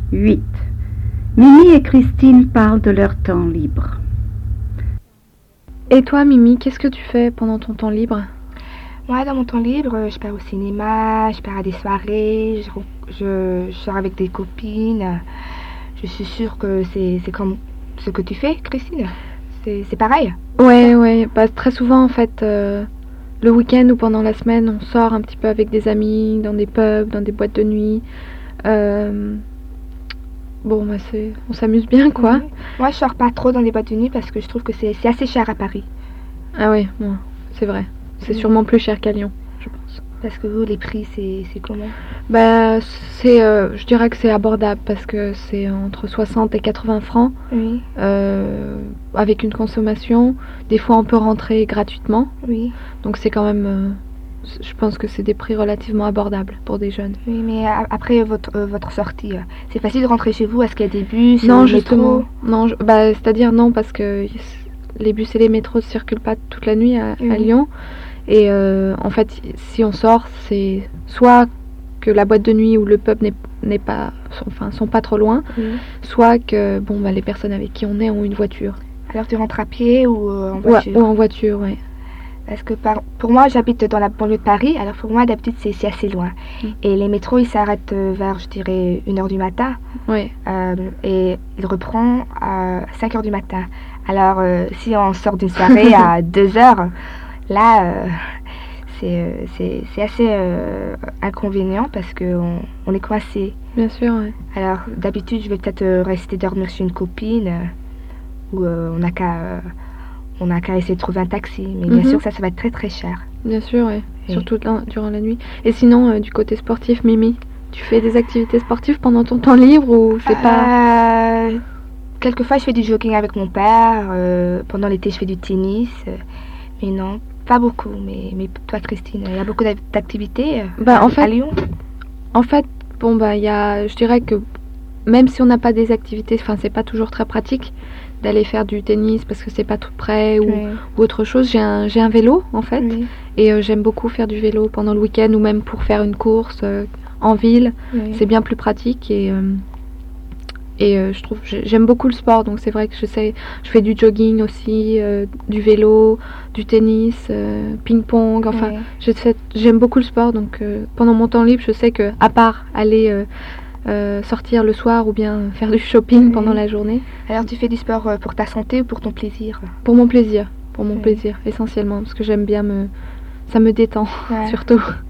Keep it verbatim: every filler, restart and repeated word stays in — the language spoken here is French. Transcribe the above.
huit. Mimi et Christine parlent de leur temps libre. Et toi, Mimi, qu'est-ce que tu fais pendant ton temps libre? Moi, dans mon temps libre, je pars au cinéma, je pars à des soirées, je, je, je sors avec des copines. Je suis sûre que c'est, c'est comme ce que tu fais, Christine. C'est, c'est pareil. Ouais, ouais. Bah, très souvent, en fait, euh, le week-end ou pendant la semaine, on sort un petit peu avec des amis, dans des pubs, dans des boîtes de nuit. Euh... Bon, bah, c'est... on s'amuse bien, quoi. Oui. Moi, je sors pas trop dans des boîtes de nuit parce que je trouve que c'est, c'est assez cher à Paris. Ah oui, bon, c'est vrai. C'est Oui. sûrement plus cher qu'à Lyon, je pense. Parce que vous, les prix, c'est, c'est comment? Bah, c'est, euh, je dirais que c'est abordable parce que c'est entre soixante et quatre-vingts francs Oui, euh, avec une consommation. Des fois, on peut rentrer gratuitement. oui. Donc, c'est quand même... euh, je pense que c'est des prix relativement abordables pour des jeunes. Oui, mais a- après votre, euh, votre sortie, euh, c'est facile de rentrer chez vous? Est-ce qu'il y a des bus, Non, euh, justement. métro? Non, je- bah, c'est-à-dire non, parce que les bus et les métros ne circulent pas toute la nuit à, à Oui. Lyon. Et euh, en fait, si on sort, c'est soit que la boîte de nuit ou le pub n'est, n'est pas, sont, enfin, sont pas trop loin, Oui. soit que bon, bah, les personnes avec qui on est ont une voiture. Alors tu rentres à pied ou euh, en Ouais, voiture? ou en voiture, ouais. Parce que par- pour moi, j'habite dans la banlieue de Paris, alors pour moi, d'habitude, c'est, c'est assez loin. Mm. Et les métros, ils s'arrêtent euh, vers, je dirais, une heure du matin. Ouais. euh, et il reprend à cinq heures du matin. Alors, euh, si on sort d'une soirée à deux heures, là, euh, c'est, euh, c'est, c'est assez euh, inconvénient parce qu'on on est coincé. Bien sûr, ouais. Alors, d'habitude, je vais peut-être euh, rester dormir chez une copine euh, ou euh, on n'a qu'à... euh, on n'a qu'à essayer de trouver un taxi, mais bien Mhm. sûr, ça, ça va être très très cher. Bien sûr, ouais. Oui. Surtout dans- durant la nuit. Et sinon, euh, du côté sportif, Mimi, tu fais des activités sportives pendant ton temps libre ou c'est pas... Euh, quelquefois, je fais du jogging avec mon père. euh, pendant l'été, je fais du tennis. euh, mais non, pas beaucoup. Mais, mais toi, Christine, il y a beaucoup d'ac- d'activités euh, Bah, à, en fait- à Lyon? En fait, bon, bah, il y a... Je dirais que même si on n'a pas des activités, enfin, c'est pas toujours très pratique d'aller faire du tennis parce que c'est pas tout près ou, Oui. ou autre chose. J'ai un, j'ai un vélo, en fait. Oui, Et euh, j'aime beaucoup faire du vélo pendant le week-end ou même pour faire une course euh, en ville. oui. C'est bien plus pratique et, euh, et euh, je trouve j'ai- j'aime beaucoup le sport, donc c'est vrai que je sais, je fais du jogging aussi, euh, du vélo, du tennis, euh, ping-pong, enfin Oui. je sais- j'aime beaucoup le sport, donc euh, pendant mon temps libre je sais que à part aller euh, euh, sortir le soir ou bien faire du shopping Oui. pendant la journée, Alors, tu fais du sport euh, pour ta santé ou pour ton plaisir? pour mon plaisir, pour mon Oui. plaisir essentiellement, parce que j'aime bien me, ça me détend Ouais. surtout.